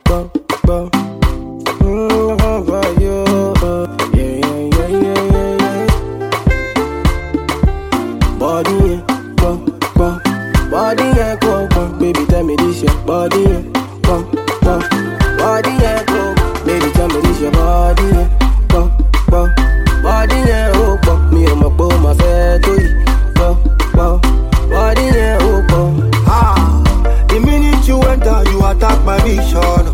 go, go. For you, yeah. Body, go, go. Body, yeah, go, go. Baby, tell me this your body, yeah, go, go. Body, yeah, go. Baby, tell me this your body, yeah, go, go. Body, yeah, oh, go. Me and my boy, my fair to you, go, go. Body, yeah, oh, go. The minute you enter, you attack my vision.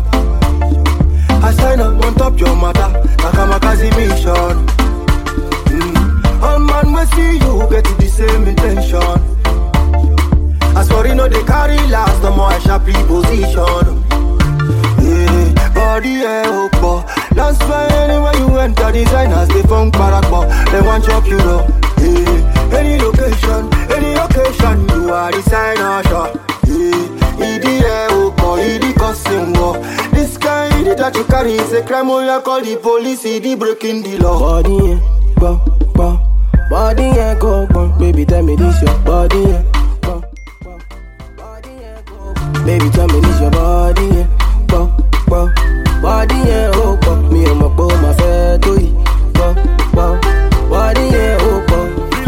I sign up on top your mother, Nakamakazi mission. All man we see you get the same intention. As for you know they carry last, no more I sharp position. Yeah, body yeah, opo. That's why anywhere you enter, designers they funk barakbo. They want chop you know. Yeah, any location, any occasion, you are designer shop. Yeah, yeah, opo, idi costing war. This guy that you carry is a crime. Oh, you call the police, he breaking the law. Body yeah, go, go. Body yeah, go, go. Baby, tell me this your body yeah, go, go. Body yeah, go, go. Baby, tell me this your body yeah, go, go. Body yeah, oh, go. Me and my boy, my fair to you, go, go. Body yeah, oh, go.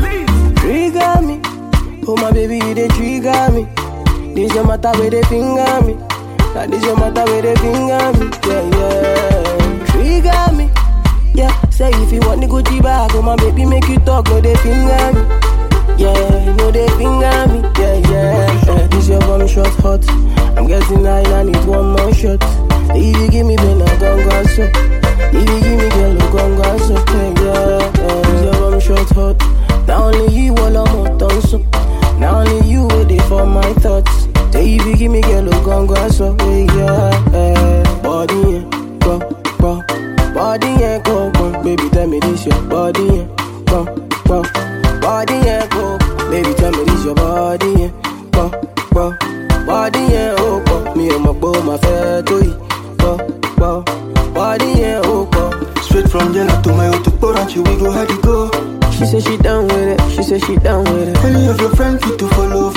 Trigger me, oh my baby, you dey trigger me. This your matter where they finger me. Now this your matter where they finger me. Yeah. Trigger me. Yeah, say if you want the Gucci bag, oh my baby make you talk, no they finger me. Yeah, no they finger me. Yeah. This your one shot hot. I'm getting high, I need one more shot. If you give me ben, I'm gon' so. If you give me girl, I'm gon' so. Yeah. This your one shot hot. Not only you, all I'm more done so. Not only you, waiting for my thoughts. Say if you give me girl, I'm gon' so. Yeah. Body, yeah, go, go. Body, yeah, go, go. Baby, tell me this your body, yeah, go, go. Body, yeah, go. Baby, tell me this your body, yeah, go, go. Body, yeah, oh, go. Me and my boy, my fair to you, go, go. Body, yeah, oh, go. Straight from Jella to my auto Poranchi, we go how to go. She said she down with it, she said she down with it. Any of your friends fit to follow.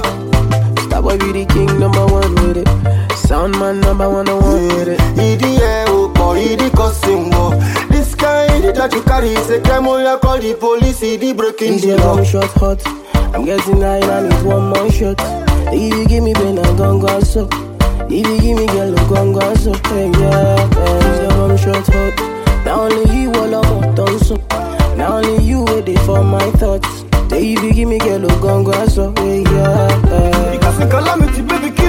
Star boy be the king, number one with it. Sound man, number one with it. EDA, oh boy, ED costing war. This guy that you carry is a crime. Oh, you call the police, ED breaking the law. One shot hot. I'm getting high, I need one more shot. If you give me ben, I'm gon' so. If you give me girl, I'm gon' so. Yeah. This your one shot hot. Not only you, all I'm more done so. Not only you, waiting for my thoughts. Say if you give me girl, I'm gon' so. Yeah. Because in calamity, baby.